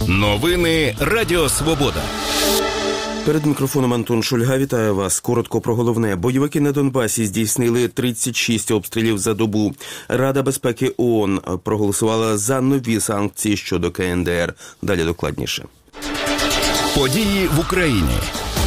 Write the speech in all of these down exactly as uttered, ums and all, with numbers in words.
Новини Радіо Свобода. Перед мікрофоном Антон Шульга. Вітаю вас. Коротко про головне. Бойовики на Донбасі здійснили тридцять шість обстрілів за добу. Рада безпеки ООН проголосувала за нові санкції щодо ка ен де ер. Далі докладніше. Події в Україні.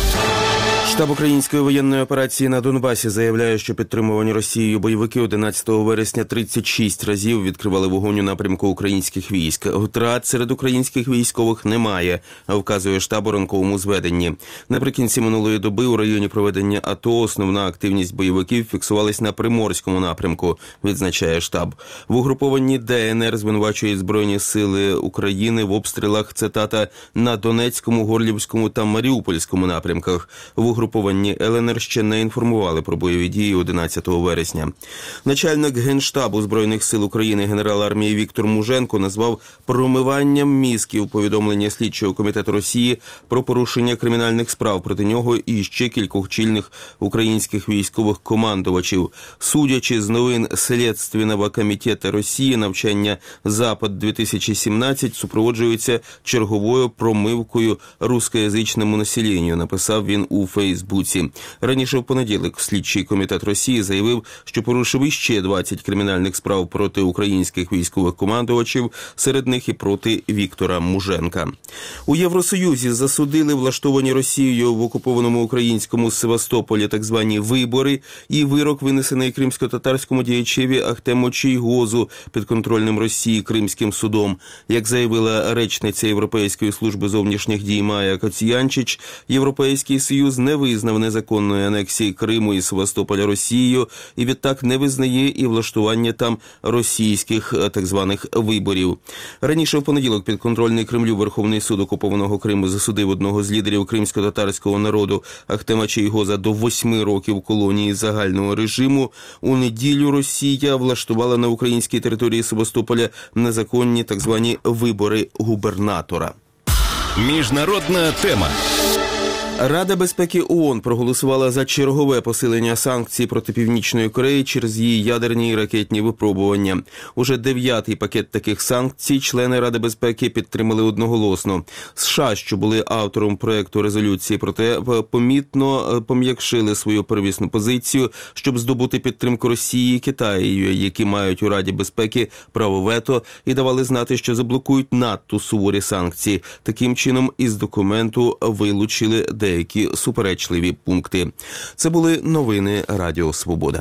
Штаб української воєнної операції на Донбасі заявляє, що підтримувані Росією бойовики одинадцятого вересня тридцять шість разів відкривали вогонь у напрямку українських військ. Втрат серед українських військових немає, вказує штаб у ранковому зведенні. Наприкінці минулої доби у районі проведення АТО основна активність бойовиків фіксувалась на Приморському напрямку, відзначає штаб. В угрупованні де ен ер звинувачують Збройні сили України в обстрілах, цитата, на Донецькому, Горлівському та Маріупольському напрямках. В угрупованні ел ен ер ще не інформували про бойові дії одинадцятого вересня. Начальник Генштабу Збройних сил України генерал армії Віктор Муженко назвав промиванням мізків повідомлення слідчого комітету Росії про порушення кримінальних справ проти нього і ще кількох чільних українських військових командувачів. Судячи з новин Слідственного комітету Росії, навчання «Запад-дві тисячі сімнадцять» супроводжується черговою промивкою рускоязичному населенню, написав він у Фейсбуці. Раніше в понеділок слідчий комітет Росії заявив, що порушив іще двадцять кримінальних справ проти українських військових командувачів, серед них і проти Віктора Муженка. У Євросоюзі засудили влаштовані Росією в окупованому українському Севастополі так звані вибори і вирок, винесений кримсько-татарському діячеві Ахтему Чийгозу підконтрольним Росії Кримським судом. Як заявила речниця Європейської служби зовнішніх дій Майя Коцянчич, Європейський Союз не визнав незаконної анексії Криму і Севастополя Росією і відтак не визнає і влаштування там російських так званих виборів. Раніше в понеділок підконтрольний Кремлю Верховний суд окупованого Криму засудив одного з лідерів кримсько-татарського народу Ахтема Чийгоза до восьми років колонії загального режиму. У неділю Росія влаштувала на українській території Севастополя незаконні так звані вибори губернатора. Міжнародна тема. Рада безпеки ООН проголосувала за чергове посилення санкцій проти Північної Кореї через її ядерні і ракетні випробування. Уже дев'ятий пакет таких санкцій члени Ради безпеки підтримали одноголосно. США, що були автором проекту резолюції, проте помітно пом'якшили свою первісну позицію, щоб здобути підтримку Росії і Китаю, які мають у Раді безпеки право вето, і давали знати, що заблокують надто суворі санкції. Таким чином, із документу вилучили деякі суперечливі пункти. Це були новини Радіо Свобода.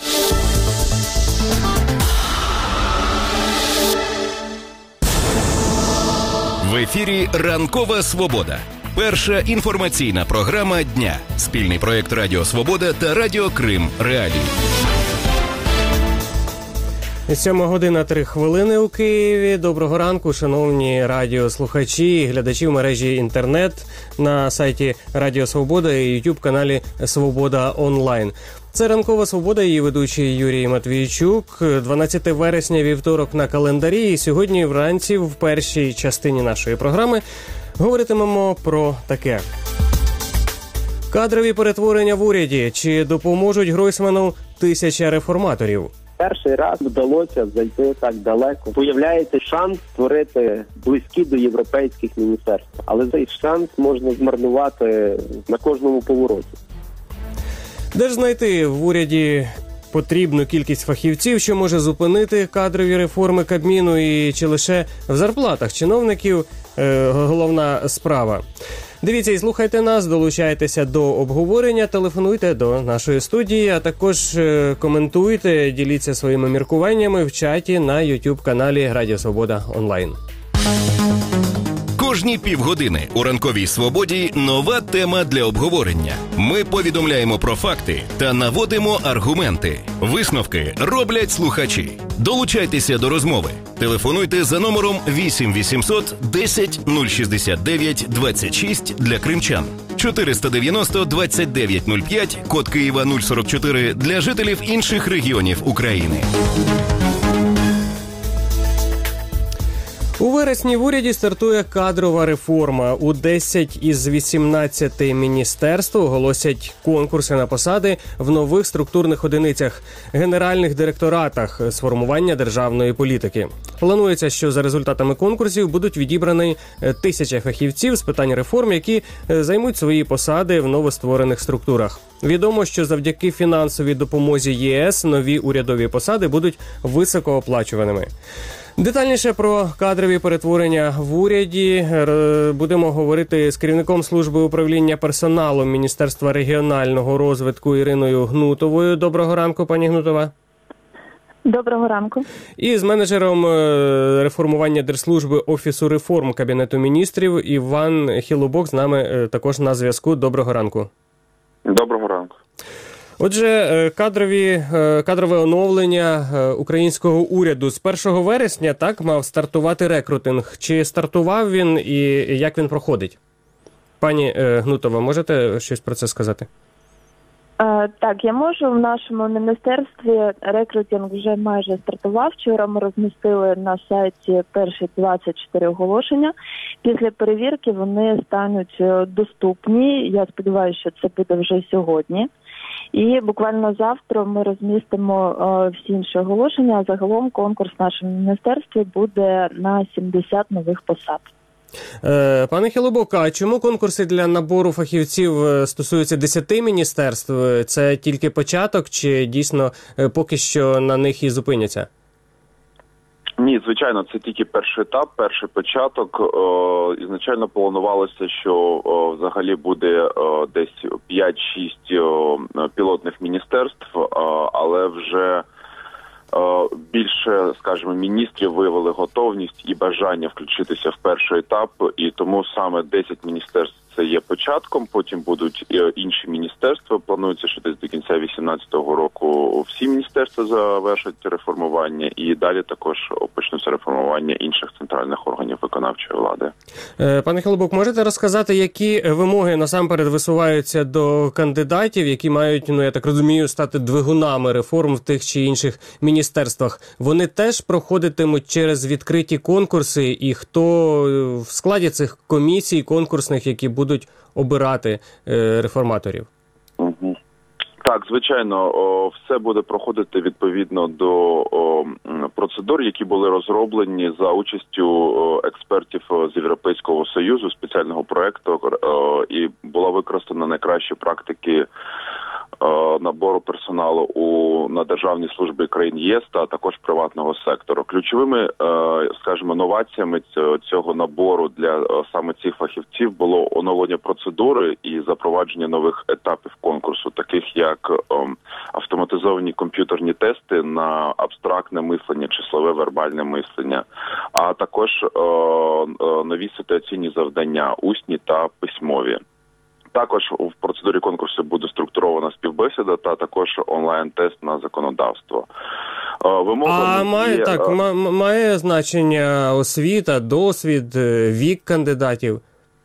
В ефірі «Ранкова Свобода». Перша інформаційна програма дня. Спільний проєкт Радіо Свобода та Радіо Крим Реалії. Сьома година три хвилини у Києві. Доброго ранку, шановні радіослухачі і глядачі в мережі інтернет на сайті Радіо Свобода і ютуб-каналі Свобода Онлайн. Це «Ранкова Свобода», її ведучий Юрій Матвійчук. дванадцяте вересня, вівторок на календарі. І сьогодні вранці в першій частині нашої програми говоритимемо про таке. Кадрові перетворення в уряді. Чи допоможуть Гройсману тисяча реформаторів? Перший раз вдалося зайти так далеко. Появляється шанс створити близькі до європейських міністерств. Але цей шанс можна змарнувати на кожному повороті. Де ж знайти в уряді потрібну кількість фахівців, що може зупинити кадрові реформи Кабміну, і чи лише в зарплатах чиновників е, головна справа? Дивіться і слухайте нас, долучайтеся до обговорення, телефонуйте до нашої студії, а також е, коментуйте, діліться своїми міркуваннями в чаті на ютуб-каналі Радіо Свобода Онлайн. Кожні півгодини у «Ранковій Свободі» нова тема для обговорення. Ми повідомляємо про факти та наводимо аргументи. Висновки роблять слухачі. Долучайтеся до розмови. Телефонуйте за номером вісім вісімсот десять нуль шістдесят дев'ять двадцять шість для кримчан. чотириста дев'яносто двадцять дев'ять нуль п'ять, код Києва нуль сорок чотири для жителів інших регіонів України. У вересні в уряді стартує кадрова реформа. У десять із вісімнадцяти міністерств оголосять конкурси на посади в нових структурних одиницях – генеральних директоратах з формування державної політики. Планується, що за результатами конкурсів будуть відібрані тисяча фахівців з питань реформ, які займуть свої посади в новостворених структурах. Відомо, що завдяки фінансовій допомозі ЄС нові урядові посади будуть високооплачуваними. Детальніше про кадрові перетворення в уряді будемо говорити з керівником служби управління персоналом Міністерства регіонального розвитку Іриною Гнутовою. Доброго ранку, пані Гнутова. Доброго ранку. І з менеджером реформування Держслужби Офісу реформ Кабінету міністрів Іван Хілубок з нами також на зв'язку. Доброго ранку. Доброго ранку. Отже, кадрові, кадрове оновлення українського уряду з першого вересня, так, мав стартувати рекрутинг. Чи стартував він і як він проходить? Пані Гнутова, можете щось про це сказати? Так, я можу. В нашому міністерстві рекрутинг вже майже стартував. Вчора ми розмістили на сайті перші двадцять чотири оголошення. Після перевірки вони стануть доступні. Я сподіваюся, що це буде вже сьогодні. І буквально завтра ми розмістимо е, всі інші оголошення. Загалом конкурс в нашому міністерстві буде на сімдесят нових посад. Е, пане Хілубок, а чому конкурси для набору фахівців стосуються десяти міністерств? Це тільки початок чи дійсно поки що на них і зупиняться? Ні, звичайно, це тільки перший етап, перший початок. О, ізначально планувалося, що о, взагалі буде о, десь п'ять-шість пілотних міністерств, о, але вже о, більше, скажімо, міністрів виявили готовність і бажання включитися в перший етап, і тому саме десять міністерств це є початком, потім будуть інші міністерства. Планується, що десь до кінця дві тисячі вісімнадцятого року всі міністерства завершать реформування, і далі також почнуться реформування інших центральних органів виконавчої влади. Пане Хілубок, можете розказати, які вимоги насамперед висуваються до кандидатів, які мають, ну я так розумію, стати двигунами реформ в тих чи інших міністерствах? Вони теж проходитимуть через відкриті конкурси, і хто в складі цих комісій конкурсних, які будуть будуть обирати е, реформаторів? Угу. Так, звичайно, о, все буде проходити відповідно до о, процедур, які були розроблені за участю о, експертів з Європейського Союзу, спеціального проєкту, о, і була використана найкращі практики о, набору персоналу у, на державній службі країн ЄС та також приватного сектору. Ключовими, скажімо, новаціями цього набору для саме цих фахівців було оновлення процедури і запровадження нових етапів конкурсу, таких як автоматизовані комп'ютерні тести на абстрактне мислення, числове вербальне мислення, а також нові ситуаційні завдання, усні та письмові. Також в процедурі конкурсу буде структурована співбесіда та також онлайн-тест на законодавство. А має, є... так, має значення освіта, досвід, вік кандидатів?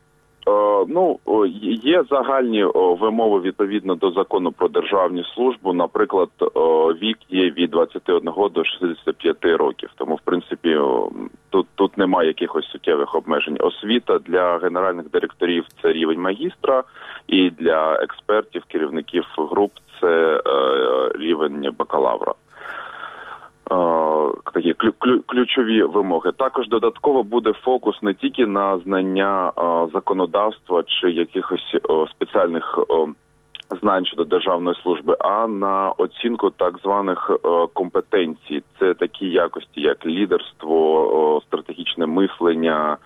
Ну, є загальні вимови відповідно до закону про державну службу. Наприклад, вік є від двадцяти одного до шістдесяти п'яти років. Тому, в принципі, тут, тут немає якихось суттєвих обмежень. Освіта для генеральних директорів – це рівень магістра, і для експертів, керівників груп – це рівень бакалавра. Такі ключові вимоги. Також додатково буде фокус не тільки на знання законодавства чи якихось спеціальних знань щодо державної служби, а на оцінку так званих компетенцій. Це такі якості, як лідерство, стратегічне мислення,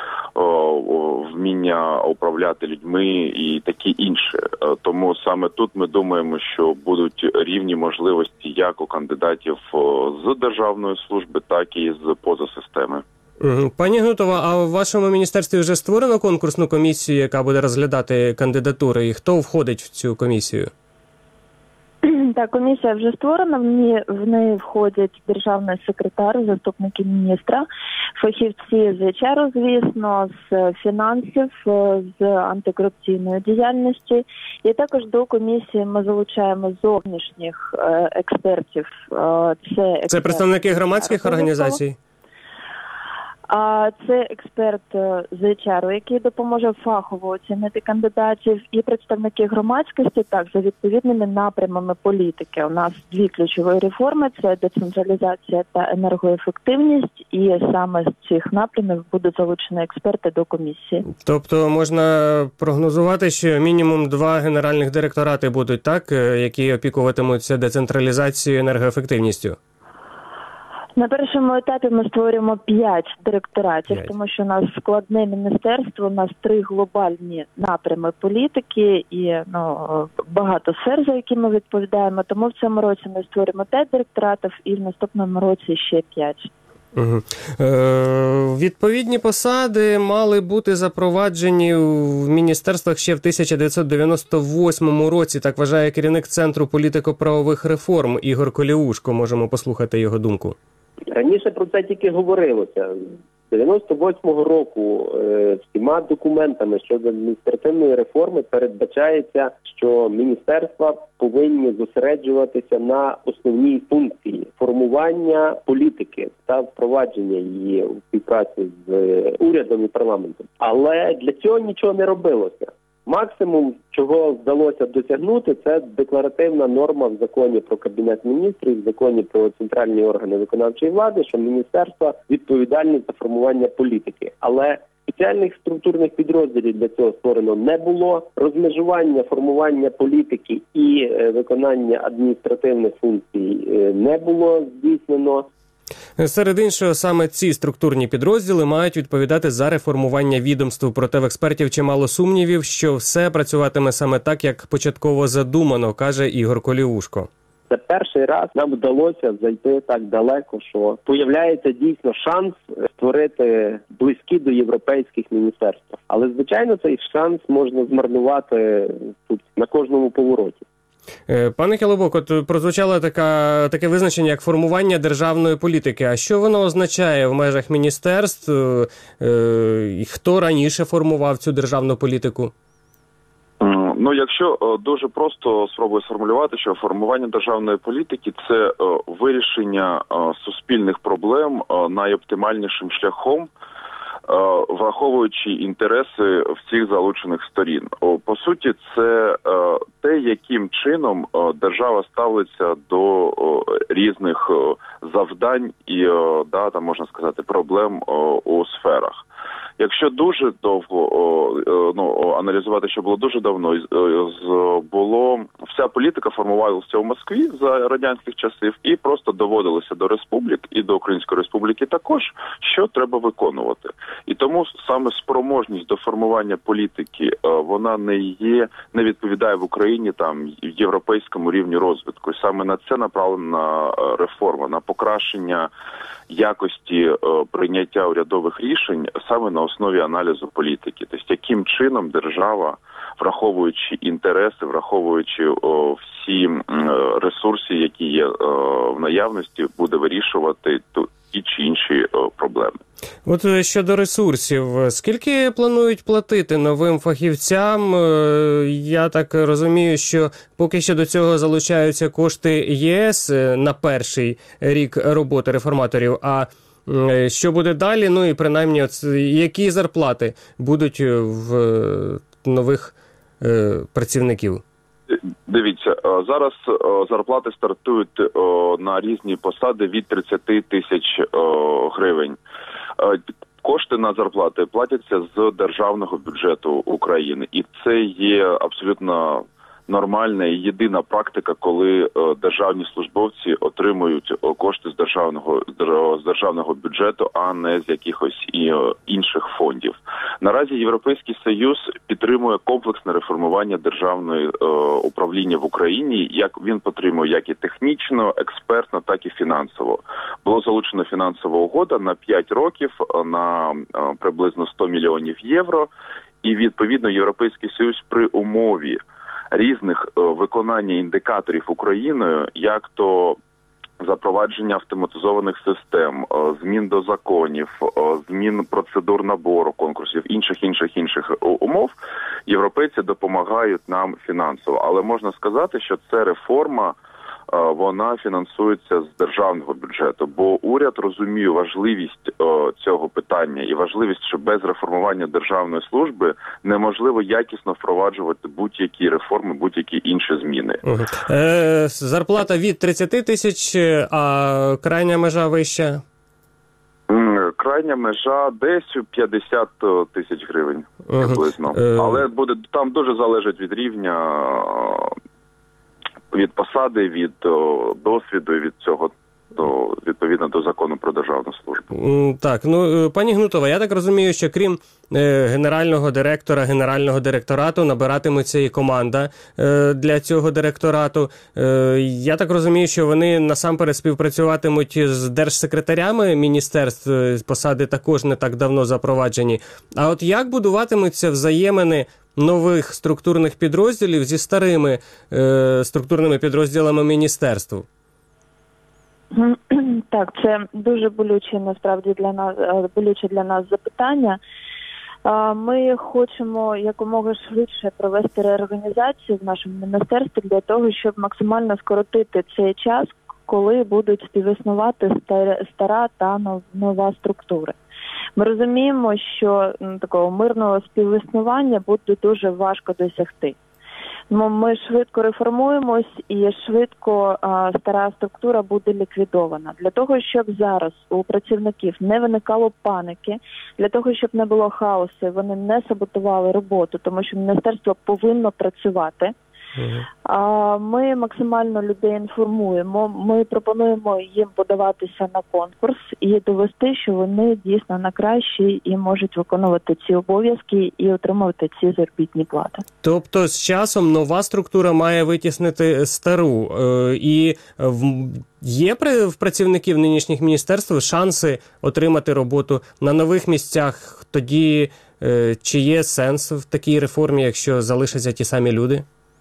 вміння управляти людьми і такі інші. Тому саме тут ми думаємо, що будуть рівні можливості як у кандидатів з державної служби, так і з поза системи. Пані Гнутова, а в вашому міністерстві вже створено конкурсну комісію, яка буде розглядати кандидатури, і хто входить в цю комісію? Так, комісія вже створена, в неї, в неї входять державний секретар, заступники міністра, фахівці з ейч ар, звісно, з фінансів, з антикорупційної діяльності. І також до комісії ми залучаємо зовнішніх експертів. Це, експерти. Це представники громадських організацій? А це експерт з ейч ар, який допоможе фахово оцінити кандидатів, і представники громадськості, так, за відповідними напрямами політики. У нас дві ключові реформи – це децентралізація та енергоефективність, і саме з цих напрямів будуть залучені експерти до комісії. Тобто можна прогнозувати, що мінімум два генеральних директорати будуть, так, які опікуватимуться децентралізацією і енергоефективністю? На першому етапі ми створюємо п'ять директоратів, п'ять. тому що у нас складне міністерство, у нас три глобальні напрями політики і ну, багато сфер, за які ми відповідаємо. Тому в цьому році ми створюємо п'ять директоратів і в наступному році ще п'ять. Угу. Е, відповідні посади мали бути запроваджені в міністерствах ще в тисяча дев'ятсот дев'яносто восьмому році, так вважає керівник Центру політико-правових реформ Ігор Коліушко. Можемо послухати його думку. Раніше про це тільки говорилося. З дев'яносто восьмого року е, всіма документами щодо адміністративної реформи передбачається, що міністерства повинні зосереджуватися на основній функції формування політики та впровадження її у співпраці з урядом і парламентом. Але для цього нічого не робилося. Максимум, чого вдалося досягнути, це декларативна норма в законі про Кабінет міністрів, в законі про центральні органи виконавчої влади, що міністерства відповідальні за формування політики. Але спеціальних структурних підрозділів для цього створено не було. Розмежування формування політики і виконання адміністративних функцій не було здійснено. Серед іншого, саме ці структурні підрозділи мають відповідати за реформування відомств. Проте в експертів чимало сумнівів, що все працюватиме саме так, як початково задумано, каже Ігор Коліушко. Це перший раз нам вдалося зайти так далеко, що появляється дійсно шанс створити близькі до європейських міністерств. Але, звичайно, цей шанс можна змарнувати тут на кожному повороті. Пане Кілобок, от прозвучало така, таке визначення, як формування державної політики. А що воно означає в межах міністерств? І хто раніше формував цю державну політику? Ну, якщо дуже просто спробую сформулювати, що формування державної політики – це вирішення суспільних проблем найоптимальнішим шляхом, враховуючи інтереси всіх залучених сторін. По суті, це те, яким чином держава ставиться до різних завдань і, да, там можна сказати, проблем у сферах. Якщо дуже довго ну, аналізувати, що було дуже давно, було вся політика формувалася в Москві за радянських часів і просто доводилася до республік і до Української республіки також, що треба виконувати. І тому саме спроможність до формування політики, вона не є, не відповідає в Україні там європейському рівню розвитку. І саме на це направлена реформа, на покращення якості прийняття урядових рішень саме на основі аналізу політики. Тобто, яким чином держава, враховуючи інтереси, враховуючи о, всі ресурси, які є о, в наявності, буде вирішувати ті чи інші о, проблеми. От щодо ресурсів, скільки планують платити новим фахівцям? Я так розумію, що поки що до цього залучаються кошти ЄС на перший рік роботи реформаторів, а що буде далі? Ну і принаймні, от, які зарплати будуть в нових е, працівників? Дивіться, зараз зарплати стартують на різні посади від тридцять тисяч гривень. Кошти на зарплати платяться з державного бюджету України. І це є абсолютно нормальна і єдина практика, коли державні службовці отримують кошти з державного, з державного бюджету, а не з якихось інших фондів. Наразі Європейський Союз підтримує комплексне реформування державної е, управління в Україні. Як він підтримує як і технічно, експертно, так і фінансово. Було залучено фінансова угода на п'ять років на е, приблизно сто мільйонів євро. І відповідно Європейський Союз при умові різних е, виконання індикаторів Україною, як то запровадження автоматизованих систем, змін до законів, змін процедур набору конкурсів, інших, інших, інших умов, європейці допомагають нам фінансово. Але можна сказати, що це реформа вона фінансується з державного бюджету, бо уряд розуміє важливість цього питання і важливість, що без реформування державної служби неможливо якісно впроваджувати будь-які реформи, будь-які інші зміни. Угу. Е, зарплата від тридцять тисяч, а крайня межа вища? Крайня межа десь п'ятдесят тисяч гривень приблизно. Угу. Але буде там дуже залежить від рівня, від посади, від досвіду і від цього, до, відповідно до закону про державну службу. Так, ну, пані Гнутова, я так розумію, що крім е, генерального директора, генерального директорату набиратиметься і команда е, для цього директорату. Е, я так розумію, що вони насамперед співпрацюватимуть з держсекретарями міністерств, посади також не так давно запроваджені. А от як будуватимуться взаємини нових структурних підрозділів зі старими е, структурними підрозділами міністерству? Так, це дуже болюче насправді для нас болюче для нас запитання. Ми хочемо якомога швидше провести реорганізацію в нашому міністерстві для того, щоб максимально скоротити цей час, коли будуть співіснувати стара та нова структури. Ми розуміємо, що такого мирного співіснування буде дуже важко досягти. Ми швидко реформуємось і швидко а, стара структура буде ліквідована. Для того, щоб зараз у працівників не виникало паніки, для того, щоб не було хаосу, вони не саботували роботу, тому що міністерство повинно працювати. А, ми максимально людей інформуємо, ми пропонуємо їм подаватися на конкурс і довести, що вони дійсно на кращі і можуть виконувати ці обов'язки і отримувати ці заробітні плати. Тобто з часом нова структура має витіснити стару. І є в працівників нинішніх міністерств шанси отримати роботу на нових місцях? Тоді чи є сенс в такій реформі, якщо залишаться ті самі люди?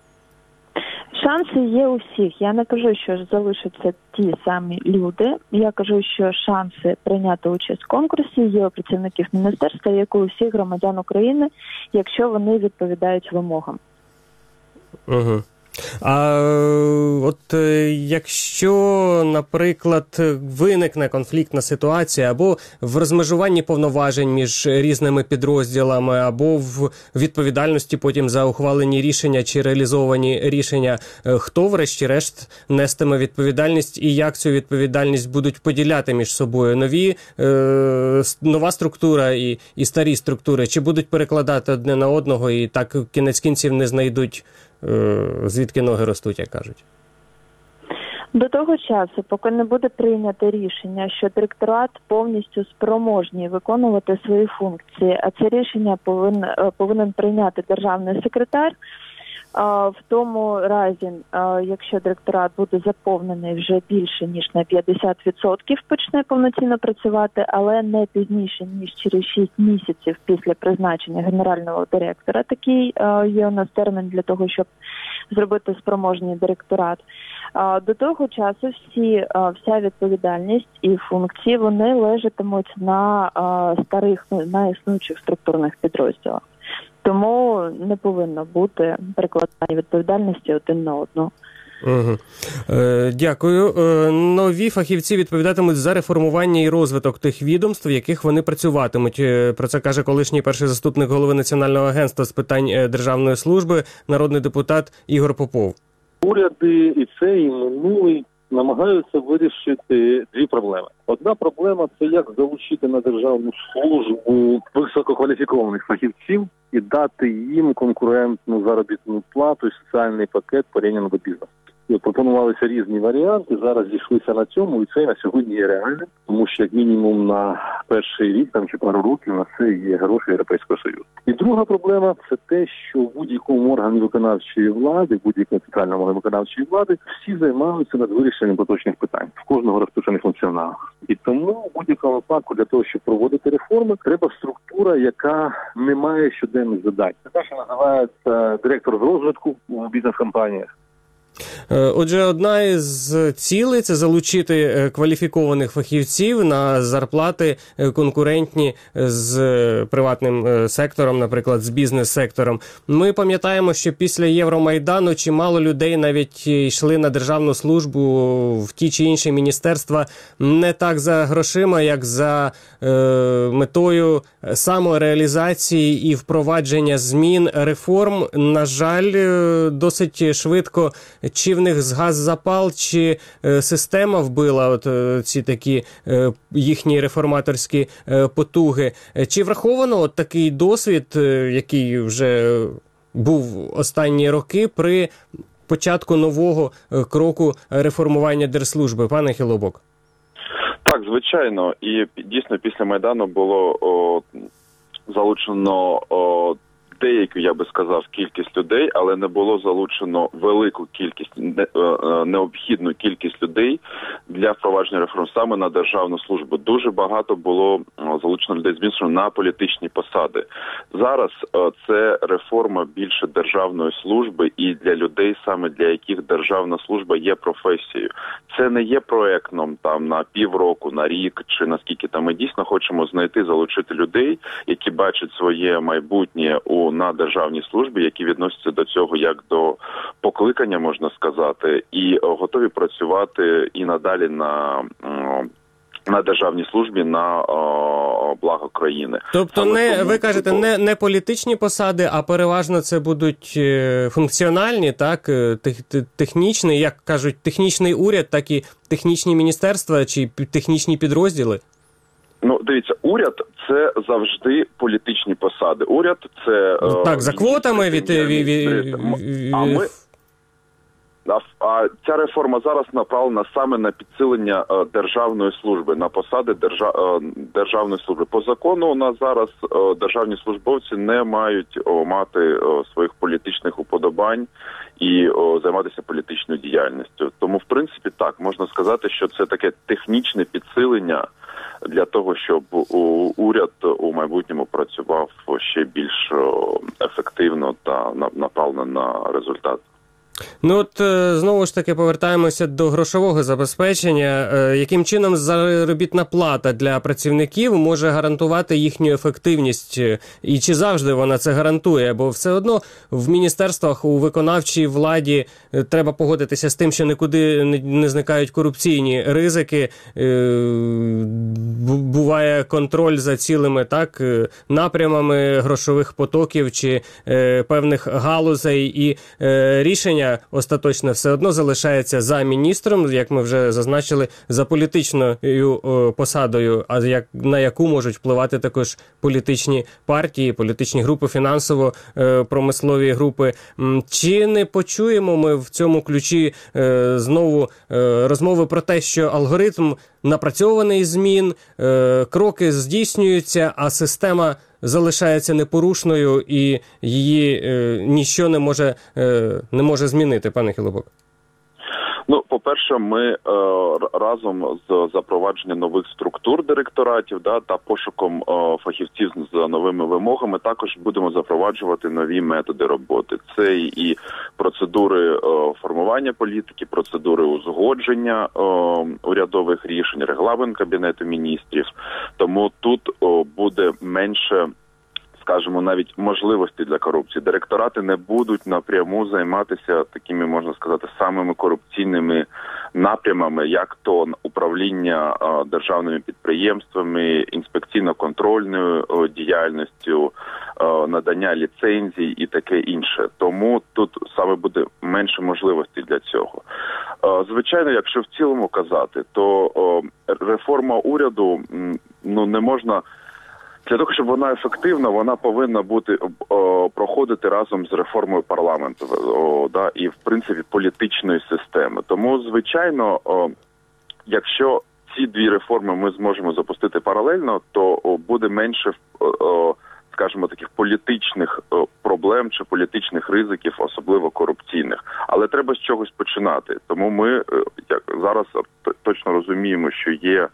Шанси є у всіх. Я не кажу, що залишаться ті самі люди. Я кажу, що шанси прийняти участь в конкурсі є у працівників міністерства, як у всіх громадян України, якщо вони відповідають вимогам. Угу. А от якщо, наприклад, виникне конфліктна ситуація або в розмежуванні повноважень між різними підрозділами, або в відповідальності потім за ухвалені рішення чи реалізовані рішення, хто врешті-решт нестиме відповідальність і як цю відповідальність будуть поділяти між собою? Нові, е, нова структура і, і старі структури, чи будуть перекладати одне на одного і так кінець кінців не знайдуть звідки ноги ростуть, як кажуть? До того часу, поки не буде прийнято рішення, що директорат повністю спроможний виконувати свої функції, а це рішення повинен, повинен прийняти державний секретар, в тому разі, якщо директорат буде заповнений вже більше, ніж на п'ятдесят відсотків, почне повноцінно працювати, але не пізніше, ніж через шість місяців після призначення генерального директора. Такий є у нас термін для того, щоб зробити спроможний директорат. До того часу всі, вся відповідальність і функції, вони лежатимуть на старих, на існуючих структурних підрозділах. Тому не повинно бути перекладання відповідальності один на одну. Угу. Е, дякую. Е, нові фахівці відповідатимуть за реформування і розвиток тих відомств, в яких вони працюватимуть. Е, про це каже колишній перший заступник голови Національного агентства з питань державної служби, народний депутат Ігор Попов. Уряди і цей, і минулий намагаються вирішити дві проблеми. Одна проблема – це як залучити на державну службу висококваліфікованих фахівців і дати їм конкурентну заробітну плату і соціальний пакет порівняно до бізнесу. І пропонувалися різні варіанти, зараз зійшлися на цьому, і це на сьогодні є реальним, тому що як мінімум на перший рік там чи пару років на це є гроші Європейського Союзу. І друга проблема – це те, що в будь-якому органі виконавчої влади, будь-якому центральному органі виконавчої влади, всі займаються над вирішенням поточних питань, в кожного розписаних функціоналах. І тому в будь-якому випадку для того, щоб проводити реформи, треба структура, яка не має щоденних задач. Це те, що називається директор з розвитку у бізнес-компаніях. Отже, одна із цілей – це залучити кваліфікованих фахівців на зарплати конкурентні з приватним сектором, наприклад, з бізнес-сектором. Ми пам'ятаємо, що після Євромайдану чимало людей навіть йшли на державну службу в ті чи інші міністерства не так за грошима, як за е, метою самореалізації і впровадження змін, реформ. На жаль, досить швидко чи в них згас запал, чи е, система вбила от, е, ці такі е, їхні реформаторські е, потуги. Чи враховано от такий досвід, е, який вже був останні роки при початку нового е, кроку реформування держслужби? Пане Хилобок. Так, звичайно. І дійсно після Майдану було о, залучено о, деяку, я би сказав, кількість людей, але не було залучено велику кількість, необхідну кількість людей для впровадження реформ саме на державну службу. Дуже багато було залучено людей, зміщено на політичні посади. Зараз це реформа більше державної служби і для людей, саме для яких державна служба є професією. Це не є проектом там на півроку, на рік, чи наскільки там ми дійсно хочемо знайти, залучити людей, які бачать своє майбутнє у на державній службі, які відносяться до цього як до покликання, можна сказати, і готові працювати і надалі на, на державній службі на о, благо країни. Тобто, не, ви кажете, не, не політичні посади, а переважно це будуть функціональні, так, тех, технічні, як кажуть, технічний уряд, так і технічні міністерства чи технічні підрозділи? Ну, дивіться, уряд – це завжди політичні посади. Уряд – це... Так, за квотами від... А ми... А ця реформа зараз направлена саме на підсилення державної служби, на посади держав... державної служби. По закону у нас зараз державні службовці не мають мати своїх політичних уподобань і займатися політичною діяльністю. Тому, в принципі, так, можна сказати, що це таке технічне підсилення для того, щоб уряд у майбутньому працював ще більш ефективно та направлено на результат. Ну от, знову ж таки, повертаємося до грошового забезпечення. Яким чином заробітна плата для працівників може гарантувати їхню ефективність? І чи завжди вона це гарантує? Бо все одно в міністерствах, у виконавчій владі треба погодитися з тим, що нікуди не зникають корупційні ризики. Буває контроль за цілими так напрямами грошових потоків чи певних галузей. І рішення остаточно все одно залишається за міністром, як ми вже зазначили, за політичною о, посадою, а як, на яку можуть впливати також політичні партії, політичні групи, фінансово-промислові групи. Чи не почуємо ми в цьому ключі е, знову е, розмови про те, що алгоритм напрацьований змін, е, кроки здійснюються, а система залишається непорушною і її е, ніщо не може, е, не може змінити, пане Хилобок? Ну, по-перше, ми е, разом з запровадженням нових структур директоратів да, та пошуком е, фахівців з новими вимогами також будемо запроваджувати нові методи роботи. Це і процедури е, формування політики, процедури узгодження е, урядових рішень, регламент Кабінету міністрів. Тому тут е, буде менше, скажімо, навіть можливості для корупції. Директорати не будуть напряму займатися такими, можна сказати, самими корупційними напрямами, як то управління а, державними підприємствами, інспекційно-контрольною а, діяльністю, а, надання ліцензій і таке інше. Тому тут саме буде менше можливостей для цього. А, звичайно, якщо в цілому казати, то а, реформа уряду, ну, не можна... Для того, щоб вона ефективна, вона повинна бути о, проходити разом з реформою парламенту о, да, і, в принципі, політичної системи. Тому, звичайно, о, якщо ці дві реформи ми зможемо запустити паралельно, то о, буде менше, о, скажімо, таких політичних о, проблем чи політичних ризиків, особливо корупційних. Але треба з чогось починати. Тому ми як зараз точно розуміємо, що є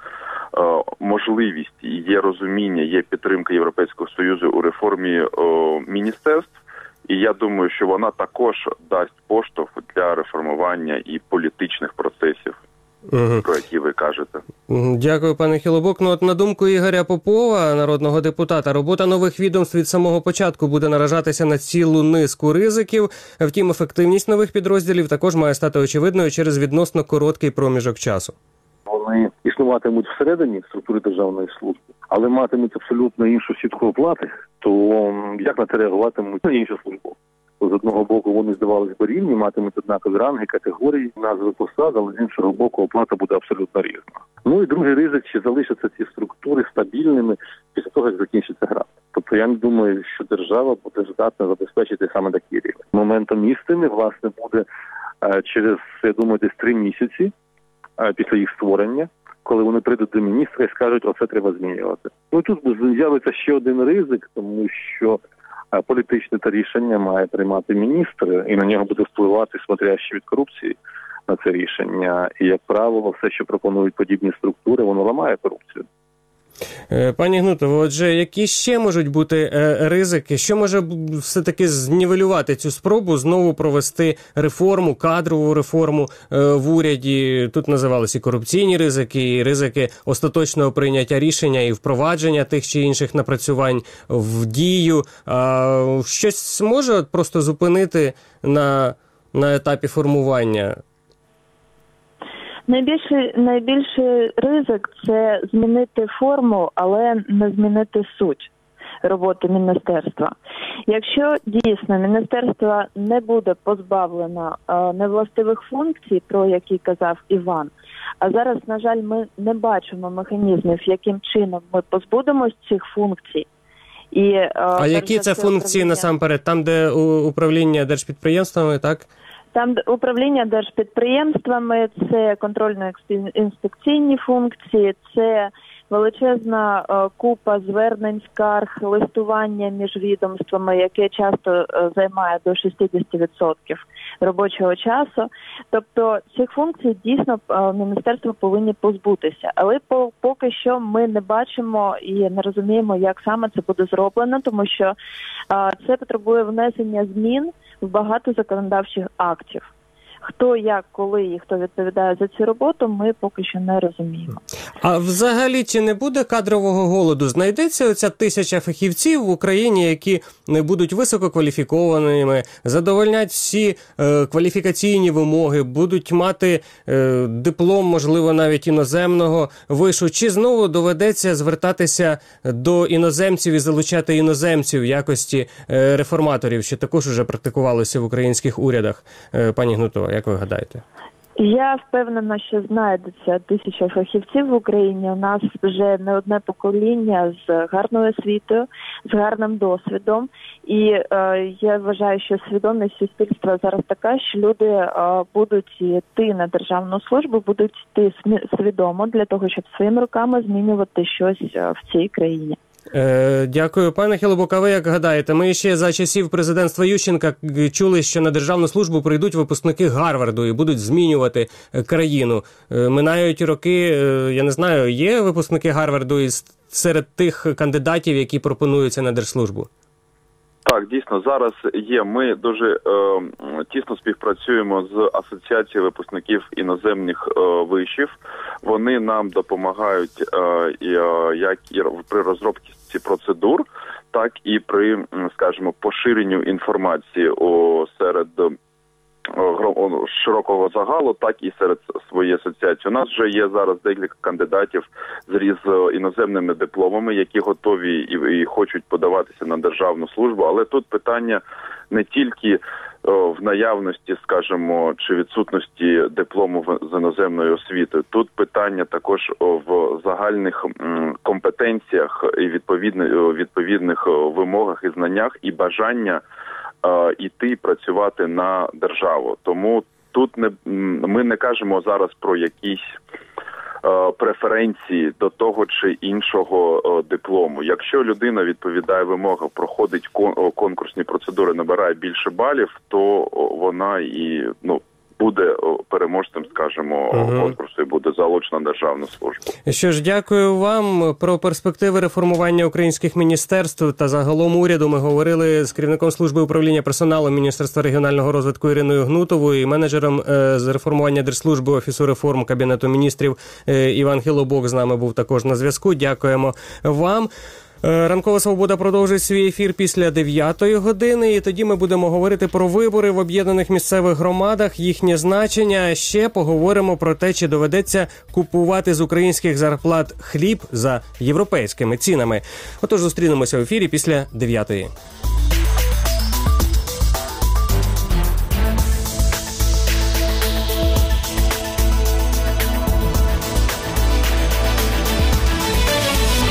можливість, є розуміння, є підтримка Європейського Союзу у реформі о, міністерств, І я думаю, що вона також дасть поштовх для реформування і політичних процесів, угу. про які ви кажете. Дякую, пане Хилобок. Ну, от на думку Ігоря Попова, народного депутата, робота нових відомств від самого початку буде наражатися на цілу низку ризиків. Втім, ефективність нових підрозділів також має стати очевидною через відносно короткий проміжок часу. Вони існуватимуть всередині структури державної служби, але матимуть абсолютно іншу сітку оплати, то як на це реагуватимуть інші служби? З одного боку вони, здавалось би, рівні, матимуть однакові ранги, категорії, назви посад, але з іншого боку оплата буде абсолютно різна. Ну і другий ризик, чи залишаться ці структури стабільними після того, як закінчиться гра. Тобто я не думаю, що держава буде здатна забезпечити саме такі рівні. Моментом істини, власне, буде через, я думаю, десь три місяці після їх створення, коли вони прийдуть до міністра і скажуть, оце треба змінювати. Ну і тут з'явиться ще один ризик, тому що політичне та рішення має приймати міністр, і на нього буде впливати смотрящий від корупції на це рішення. І, як правило, все, що пропонують подібні структури, воно ламає корупцію. Пані Гнутово, отже, які ще можуть бути ризики? Що може все-таки знівелювати цю спробу знову провести реформу, кадрову реформу в уряді? Тут називалися і корупційні ризики, і ризики остаточного прийняття рішення і впровадження тих чи інших напрацювань в дію. Щось може просто зупинити на, на етапі формування? Найбільший, найбільший ризик – це змінити форму, але не змінити суть роботи міністерства. Якщо дійсно міністерство не буде позбавлено е, невластивих функцій, про які казав Іван, а зараз, на жаль, ми не бачимо механізмів, яким чином ми позбудемось цих функцій. І, е, а які це функції насамперед? Там, де управління держпідприємствами, так? Там управління держпідприємствами, це контрольно-інспекційні функції, це величезна е, купа звернень, скарг, листування між відомствами, яке часто е, займає до шістдесят відсотків робочого часу. Тобто цих функцій дійсно е, міністерство повинні позбутися. Але по, поки що ми не бачимо і не розуміємо, як саме це буде зроблено, тому що е, це потребує внесення змін в багато законодавчих актів. Хто, як, коли і хто відповідає за цю роботу, ми поки що не розуміємо. А взагалі, чи не буде кадрового голоду? Знайдеться оця тисяча фахівців в Україні, які не будуть висококваліфікованими, задовольнять всі е, кваліфікаційні вимоги, будуть мати е, диплом, можливо, навіть іноземного вишу? Чи знову доведеться звертатися до іноземців і залучати іноземців в якості е, реформаторів, що також уже практикувалося в українських урядах? Е, пані Гнутова, як ви гадаєте? Я впевнена, що знайдеться тисяча фахівців в Україні. У нас вже не одне покоління з гарною освітою, з гарним досвідом. І е, я вважаю, що свідомість суспільства зараз така, що люди е, будуть йти на державну службу, будуть йти свідомо для того, щоб своїми руками змінювати щось в цій країні. Е, дякую. Пане Хилобок, а ви як гадаєте, ми ще за часів президентства Ющенка чули, що на державну службу прийдуть випускники Гарварду і будуть змінювати країну. Е, минають роки, е, я не знаю, є випускники Гарварду із серед тих кандидатів, які пропонуються на держслужбу? Так, дійсно, зараз є. Ми дуже е, тісно співпрацюємо з Асоціацією випускників іноземних е, вишів. Вони нам допомагають е, і, е, як і при розробці процедур, так і при, скажімо, поширенню інформації о, серед широкого загалу, так і серед своєї асоціації. У нас вже є зараз декілька кандидатів з іноземними дипломами, які готові і, і хочуть подаватися на державну службу. Але тут питання не тільки в наявності, скажімо, чи відсутності диплому з іноземною освітою. Тут питання також в загальних компетенціях і відповідних вимогах і знаннях і бажання іти працювати на державу. Тому тут не, ми не кажемо зараз про якісь е, преференції до того чи іншого е, диплому. Якщо людина відповідає вимогам, проходить кон, конкурсні процедури, набирає більше балів, то вона і, ну, буде переможцем, скажімо, угу. конкурсу і буде залучено на державну службу. Що ж, дякую вам. Про перспективи реформування українських міністерств та загалом уряду ми говорили з керівником служби управління персоналом Міністерства регіонального розвитку Іриною Гнутовою і менеджером з реформування Держслужби Офісу реформ Кабінету міністрів Іван Хилобок з нами був також на зв'язку. Дякуємо вам. Ранкова Свобода продовжить свій ефір після дев'ятої години, і тоді ми будемо говорити про вибори в об'єднаних місцевих громадах, їхнє значення. Ще поговоримо про те, чи доведеться купувати з українських зарплат хліб за європейськими цінами. Отож, зустрінемося в ефірі після дев'ятої.